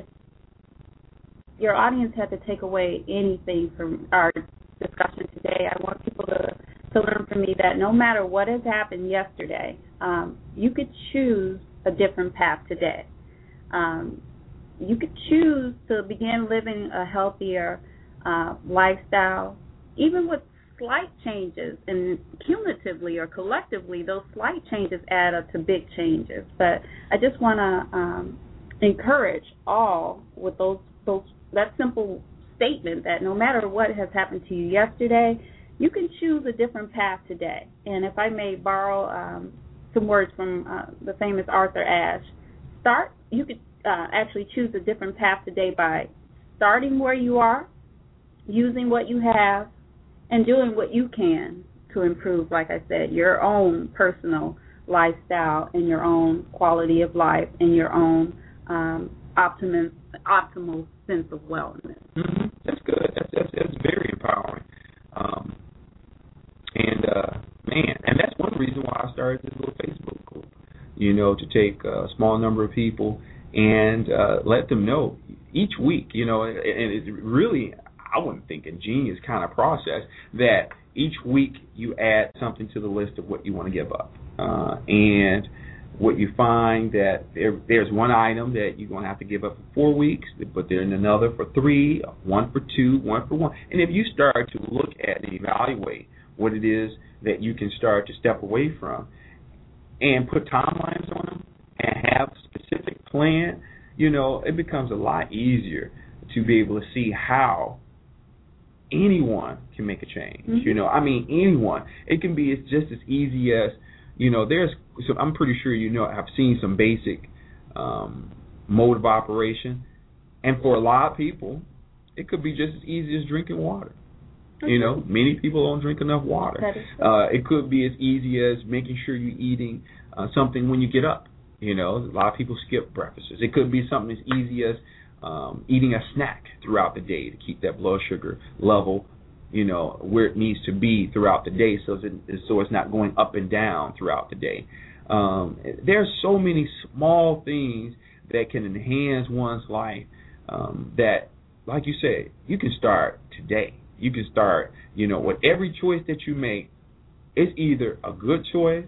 your audience had to take away anything from our discussion today, I want people to, to learn from me that no matter what has happened yesterday, um, you could choose a different path today. Um, you could choose to begin living a healthier uh, lifestyle, even with slight changes, and cumulatively or collectively, those slight changes add up to big changes. But I just want to um, encourage all with those, those that simple statement that no matter what has happened to you yesterday, you can choose a different path today. And if I may borrow um, some words from uh, the famous Arthur Ashe, start. You could uh, actually choose a different path today by starting where you are, using what you have, and doing what you can to improve, like I said, your own personal lifestyle and your own quality of life and your own um, optimum, optimal sense of wellness. Mm-hmm. That's good. That's, that's that's very empowering. Um, and uh, man, and that's one reason why I started this little Facebook group. You know, to take a small number of people and uh, let them know each week. You know, and it's really, I wouldn't think, ingenious kind of process that each week you add something to the list of what you want to give up. Uh, and what you find that there, there's one item that you're going to have to give up for four weeks, but there's another for three, one for two, one for one. And if you start to look at and evaluate what it is that you can start to step away from and put timelines on them and have a specific plan, you know, it becomes a lot easier to be able to see how anyone can make a change. Mm-hmm. You know, I mean, anyone. It can be just as easy as, you know, there's, so I'm pretty sure you know, I've seen some basic um, mode of operation. And for a lot of people, it could be just as easy as drinking water. Okay. You know, many people don't drink enough water. Uh, it could be as easy as making sure you're eating uh, something when you get up. You know, a lot of people skip breakfasts. It could be something as easy as um, eating a snack throughout the day to keep that blood sugar level, you know, where it needs to be throughout the day, so that, so it's not going up and down throughout the day. Um, there's so many small things that can enhance one's life um, that, like you said, you can start today. You can start, you know, with every choice that you make, it's either a good choice,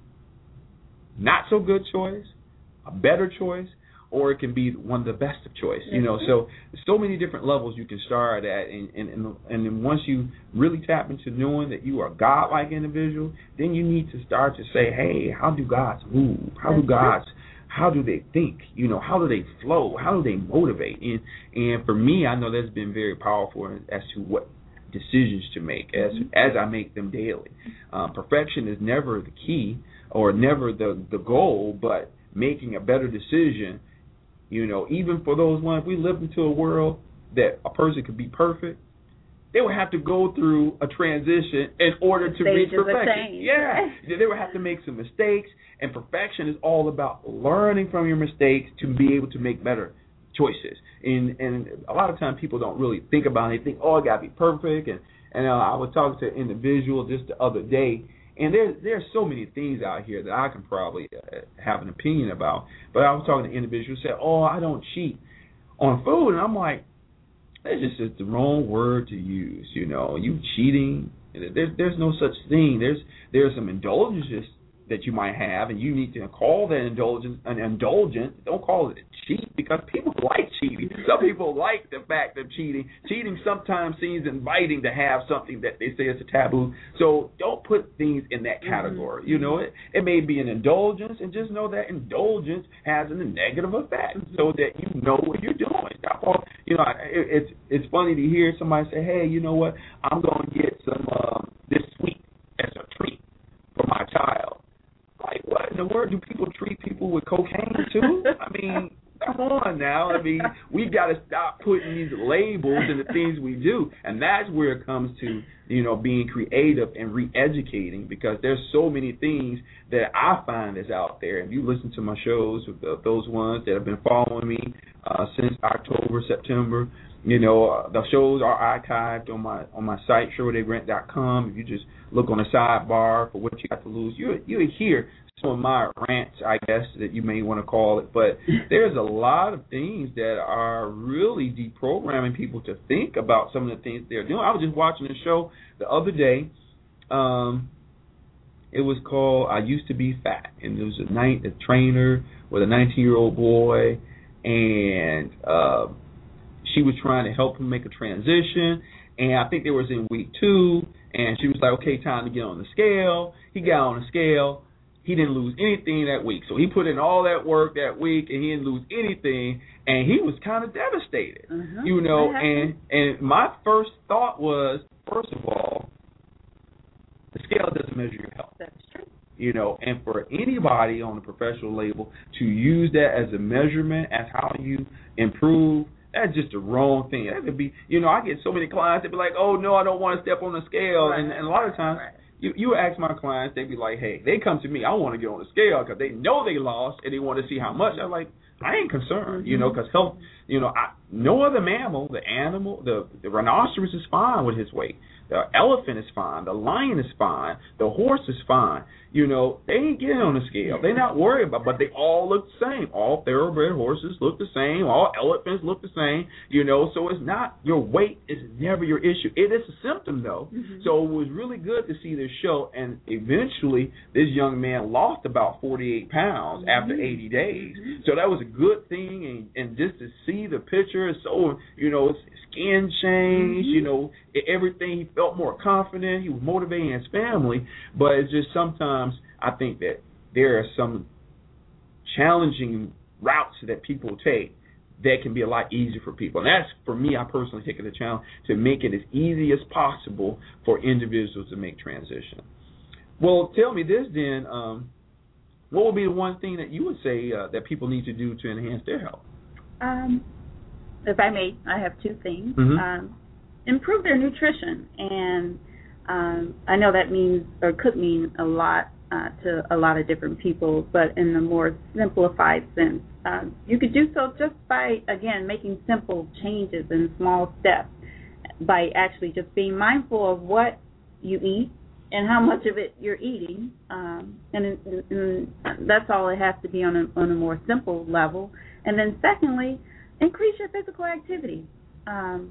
not so good choice, a better choice, or it can be one of the best of choice. You know, so so many different levels you can start at, and and and, and then once you really tap into knowing that you are a God-like individual, then you need to start to say, hey, how do gods move? How do gods, how do they think? You know, how do they flow? How do they motivate? And and for me, I know that's been very powerful as to what decisions to make as as I make them daily. Uh, perfection is never the key or never the the goal, but making a better decision. You know, even for those ones, if we live into a world that a person could be perfect, they would have to go through a transition in order to Stages reach perfection. Yeah, they would have to make some mistakes, and perfection is all about learning from your mistakes to be able to make better choices. And and a lot of times people don't really think about it. They think, oh, it got to be perfect. And, and uh, I was talking to an individual just the other day, and there's there's so many things out here that I can probably uh, have an opinion about. But I was talking to an individual who said, oh, I don't cheat on food. And I'm like, that's just, just the wrong word to use, you know. You cheating. There's there's no such thing. There's there's some indulgences that you might have, and you need to call that indulgence an indulgence. Don't call it a cheat, because people like cheating. Some people like the fact of cheating. Cheating sometimes seems inviting to have something that they say is a taboo. So don't put things in that category. Mm-hmm. You know, it it may be an indulgence, and just know that indulgence has a negative effect, so that you know what you're doing. You know, it, it's it's funny to hear somebody say, "Hey, you know what? I'm going to get some um, this sweet as a treat for my child." Like, what in the world? Do people treat people with cocaine too? I mean, come on now. I mean, we got to stop putting these labels in the things we do, and that's where it comes to, you know, being creative and re-educating, because there's so many things that I find is out there. If you listen to my shows, those ones that have been following me uh, since October, September, you know, uh, the shows are archived on my on my site, Sherwood A Grant dot com. If you just look on the sidebar for what you got to lose, you you hear some of my rants, I guess, that you may want to call it. But there's a lot of things that are really deprogramming people to think about some of the things they're doing. I was just watching a show the other day. Um, it was called I Used to Be Fat, and there was a night a trainer with a nineteen-year-old boy, and uh, she was trying to help him make a transition, and I think they was in week two, and she was like, okay, time to get on the scale. He got on the scale. He didn't lose anything that week. So he put in all that work that week, and he didn't lose anything, and he was kind of devastated, uh-huh. you know. And, and my first thought was, first of all, the scale doesn't measure your health. That's true. You know, and for anybody on the professional label to use that as a measurement as how you improve, that's just the wrong thing. That could be, you know, I get so many clients that be like, oh, no, I don't want to step on the scale. Right. And, and a lot of times, right. you, you ask my clients, they be like, hey, they come to me, I want to get on the scale because they know they lost and they want to see how much. I'm like, I ain't concerned, mm-hmm. you know, because health, you know, I, no other mammal, the animal, the, the rhinoceros is fine with his weight. The elephant is fine. The lion is fine. The horse is fine. You know, they ain't getting on the scale. They're not worried about it, but they all look the same. All thoroughbred horses look the same. All elephants look the same. You know, so it's not, your weight is never your issue. It is a symptom, though. Mm-hmm. So it was really good to see this show, and eventually this young man lost about forty-eight pounds mm-hmm. after eighty days. Mm-hmm. So that was a good thing, and, and just to see the picture, so, you know, his skin changed, mm-hmm. you know, everything, he felt more confident, he was motivating his family, but it's just sometimes I think that there are some challenging routes that people take that can be a lot easier for people. And that's, for me, I personally take it a challenge to make it as easy as possible for individuals to make transition. Well, tell me this then, um, what would be the one thing that you would say uh, that people need to do to enhance their health? Um, if I may, I have two things. Mm-hmm. Um, improve their nutrition, and um, I know that means or could mean a lot uh, to a lot of different people, but in a more simplified sense. Um, you could do so just by, again, making simple changes in small steps, by actually just being mindful of what you eat and how much of it you're eating, um, and, and that's all it has to be on a, on a more simple level. And then secondly, increase your physical activity. Um,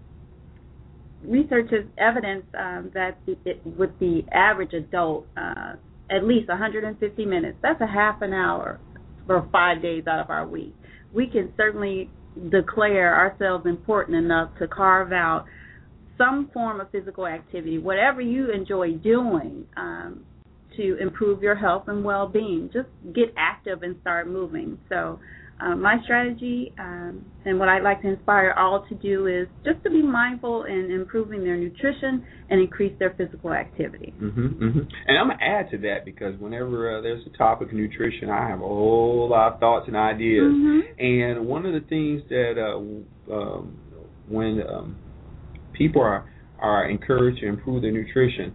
research has evidenced um, that the, it, with the average adult, uh, at least one hundred fifty minutes, that's a half an hour for five days out of our week. We can certainly declare ourselves important enough to carve out some form of physical activity, whatever you enjoy doing, um, to improve your health and well-being. Just get active and start moving. So um, my strategy um, and what I'd like to inspire all to do is just to be mindful in improving their nutrition and increase their physical activity. Mm-hmm, mm-hmm. And I'm going to add to that, because whenever uh, there's a topic of nutrition, I have a whole lot of thoughts and ideas. Mm-hmm. And one of the things that uh, um, when um, people are are encouraged to improve their nutrition,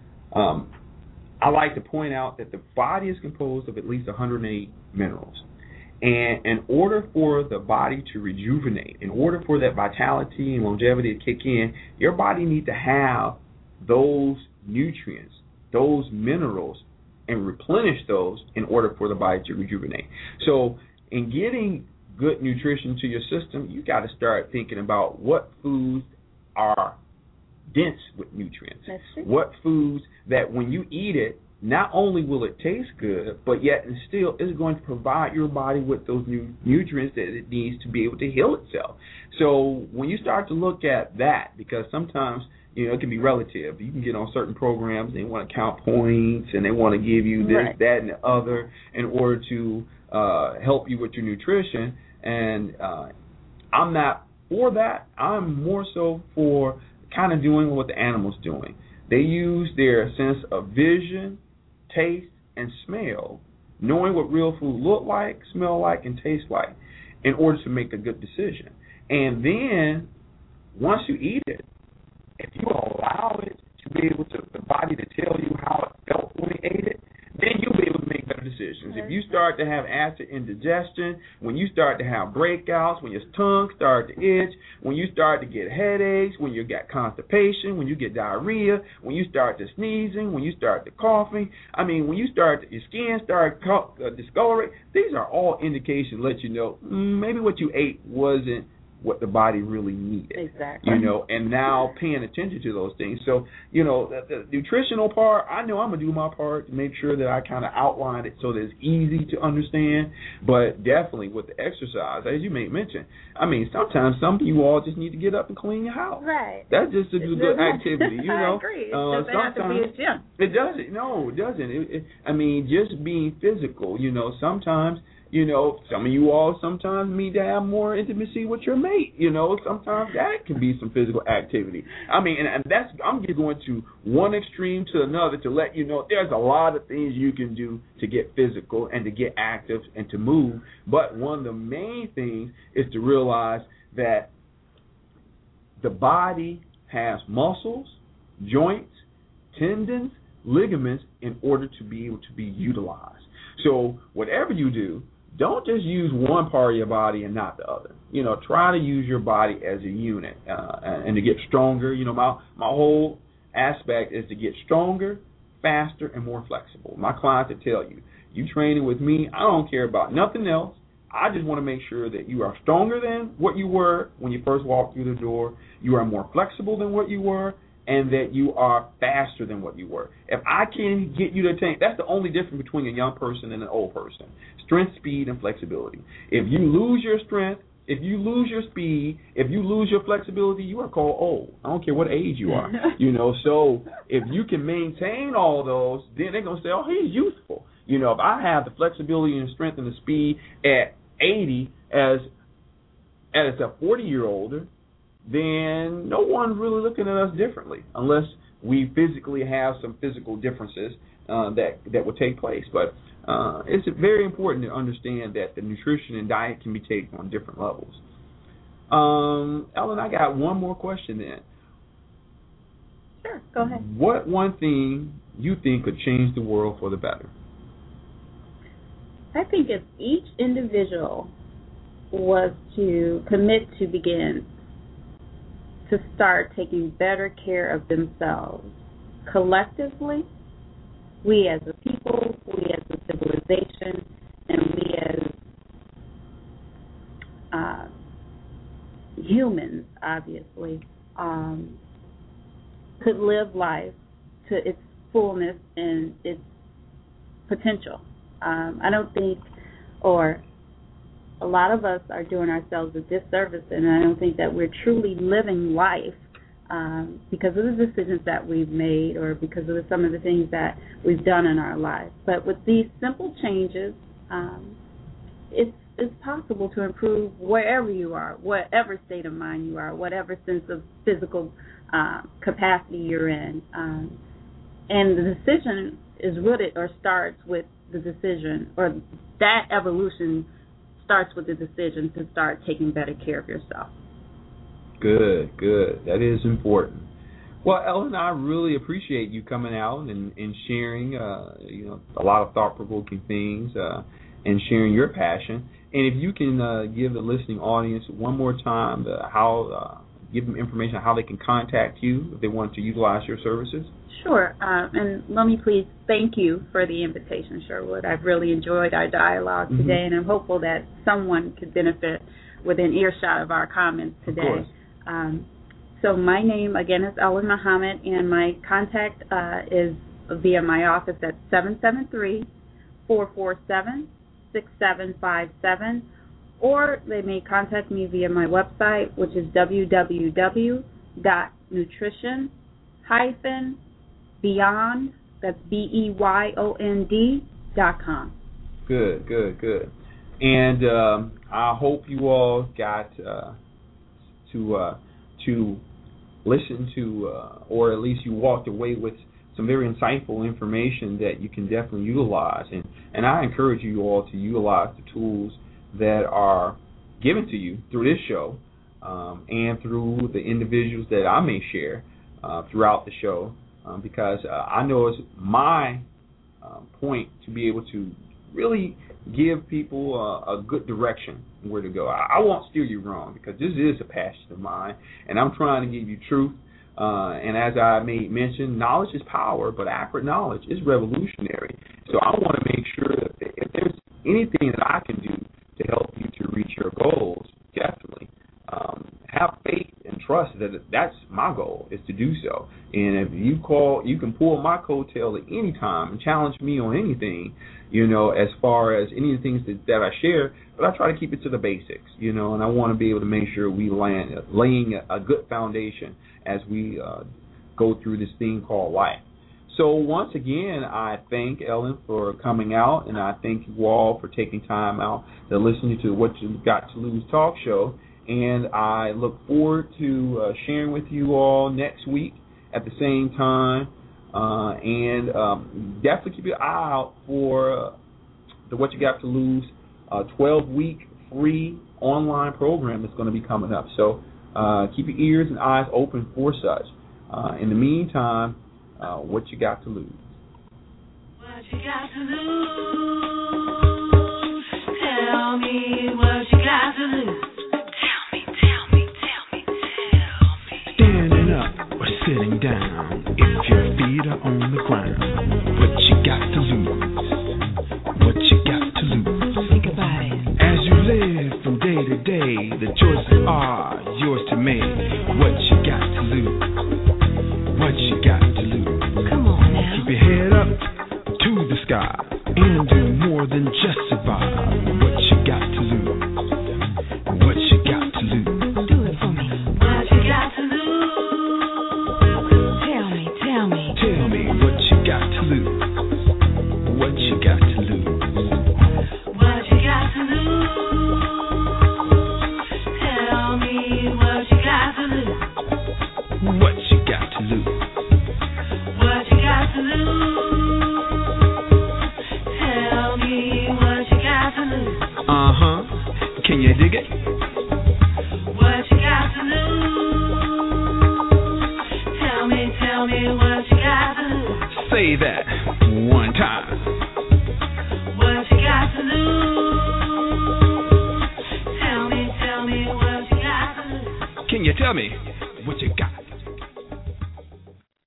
um, I like to point out that the body is composed of at least one hundred eight minerals. And in order for the body to rejuvenate, in order for that vitality and longevity to kick in, your body needs to have those nutrients, those minerals, and replenish those in order for the body to rejuvenate. So in getting good nutrition to your system, you got to start thinking about what foods are dense with nutrients. What foods that when you eat it, not only will it taste good, but yet and still is going to provide your body with those new nutrients that it needs to be able to heal itself. So when you start to look at that, because sometimes, you know, it can be relative. You can get on certain programs, they want to count points, and they want to give you this, right. that, and the other in order to uh, help you with your nutrition. And uh, I'm not for that. I'm more so for kind of doing what the animal's doing. They use their sense of vision, taste, and smell, knowing what real food look like, smell like, and taste like in order to make a good decision. And then once you eat it, if you allow it to be able to, the body to tell you how it felt when it ate it, then you'll be able to make better decisions. If you start to have acid indigestion, when you start to have breakouts, when your tongue starts to itch, when you start to get headaches, when you get constipation, when you get diarrhea, when you start to sneezing, when you start to coughing, I mean, when you start to, your skin start to uh, discolorate, these are all indications to let you know mm, maybe what you ate wasn't what the body really needed. Exactly. You know, and now paying attention to those things. So, you know, the, the nutritional part, I know I'm going to do my part to make sure that I kind of outline it so that it's easy to understand. But definitely with the exercise, as you may mention, I mean, sometimes some of you all just need to get up and clean your house. Right. That's just a good activity, you know. I agree. It uh, doesn't have to be a gym. It doesn't. No, it doesn't. It, it, I mean, just being physical, you know, sometimes, you know, some of you all sometimes need to have more intimacy with your mate. You know, sometimes that can be some physical activity. I mean, and, and that's, I'm just going to one extreme to another to let you know there's a lot of things you can do to get physical and to get active and to move. But one of the main things is to realize that the body has muscles, joints, tendons, ligaments in order to be able to be utilized. So whatever you do, don't just use one part of your body and not the other. You know, try to use your body as a unit uh, and, and to get stronger. You know, my, my whole aspect is to get stronger, faster, and more flexible. My clients will tell you, you training with me, I don't care about nothing else. I just want to make sure that you are stronger than what you were when you first walked through the door, you are more flexible than what you were, and that you are faster than what you were. If I can get you to attain, that's the only difference between a young person and an old person. Strength, speed, and flexibility. If you lose your strength, if you lose your speed, if you lose your flexibility, you are called old. I don't care what age you are. You know, so if you can maintain all those, then they're going to say, oh, he's youthful. You know, if I have the flexibility and strength and the speed at eighty as as a forty-year-older, then no one's really looking at us differently unless we physically have some physical differences uh, that that will take place. But uh, it's very important to understand that the nutrition and diet can be taken on different levels. Um, Ellen, I got one more question then. Sure, go ahead. What one thing you think could change the world for the better? I think if each individual was to commit to begin to start taking better care of themselves collectively, we as a people, we as a civilization, and we as uh, humans, obviously, um, could live life to its fullness and its potential. Um, I don't think, or a lot of us are doing ourselves a disservice, and I don't think that we're truly living life um, because of the decisions that we've made or because of the, some of the things that we've done in our lives. But with these simple changes, um, it's, it's possible to improve wherever you are, whatever state of mind you are, whatever sense of physical uh, capacity you're in. Um, and the decision is rooted or starts with the decision, or that evolution starts with the decision to start taking better care of yourself. Good, good. That is important. Well, Ellen, I really appreciate you coming out and, and sharing, uh, you know, a lot of thought-provoking things uh, and sharing your passion. And if you can uh, give the listening audience one more time the, how, uh, give them information on how they can contact you if they want to utilize your services. Sure. Uh, and let me please thank you for the invitation, Sherwood. I've really enjoyed our dialogue today, mm-hmm. and I'm hopeful that someone could benefit within earshot of our comments today. Of course. Um, so my name, again, is Ellen Muhammad, and my contact uh, is via my office at seven seven three, four four seven, six seven five seven, or they may contact me via my website, which is w w w dot nutrition dash beyond, that's B E Y O N D, dot com. Good, good, good. And um, I hope you all got uh, to uh, to listen to, uh, or at least you walked away with some very insightful information that you can definitely utilize. And, and I encourage you all to utilize the tools that are given to you through this show um, and through the individuals that I may share uh, throughout the show, um, because uh, I know it's my uh, point to be able to really give people uh, a good direction where to go. I, I won't steer you wrong, because this is a passion of mine, and I'm trying to give you truth. Uh, and as I made mention, knowledge is power, but accurate knowledge is revolutionary. So I want to make sure that if there's anything that I can do to help you to reach your goals, definitely um, have faith and trust that that's my goal, is to do so. And if you call, you can pull my coattail at any time and challenge me on anything, you know, as far as any of the things that, that I share, but I try to keep it to the basics, you know, and I want to be able to make sure we land laying a, a good foundation as we uh, go through this thing called life. So once again, I thank Ellen for coming out, and I thank you all for taking time out to listen to What You Got to Lose talk show. And I look forward to uh, sharing with you all next week at the same time. Uh, and um, definitely keep your eye out for uh, the What You Got to Lose uh, twelve-week free online program that's going to be coming up. So uh, keep your ears and eyes open for such. Uh, in the meantime, uh, what you got to lose? What you got to lose? Tell me what you got to lose. Tell me, tell me, tell me, tell me. Standing up or sitting down, if your feet are on the ground, what you got to lose? What you got to lose? Think about it. As you live from day to day, the choices are yours to make. What you got to lose? What you got to lose? Come on now. Keep your head up to the sky and do more than just survive. What you got to lose? What you got to lose? Do it for me. What you got to lose? Tell me, tell me. Tell me what you got to lose. What you got to lose? What you got to lose? Tell me what you got to lose. What you got to lose? What you got to lose? Tell me what you got to lose. Uh-huh. Can you dig it? What you got to lose? Tell me, tell me what you got to lose. Say that one time. What you got to lose? Tell me, tell me what you got to lose. Can you tell me